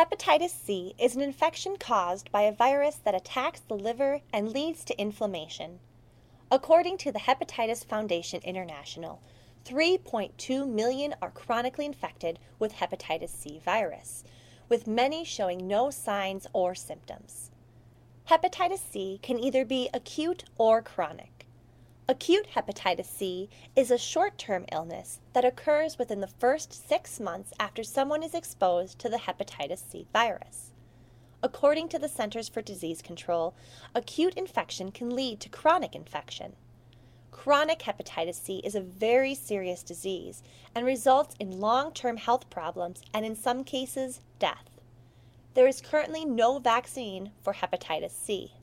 Hepatitis C is an infection caused by a virus that attacks the liver and leads to inflammation. According to the Hepatitis Foundation International, 3.2 million are chronically infected with hepatitis C virus, with many showing no signs or symptoms. Hepatitis C can either be acute or chronic. Acute hepatitis C is a short-term illness that occurs within the first 6 months after someone is exposed to the hepatitis C virus. According to the Centers for Disease Control, acute infection can lead to chronic infection. Chronic hepatitis C is a very serious disease and results in long-term health problems and in some cases, death. There is currently no vaccine for hepatitis C.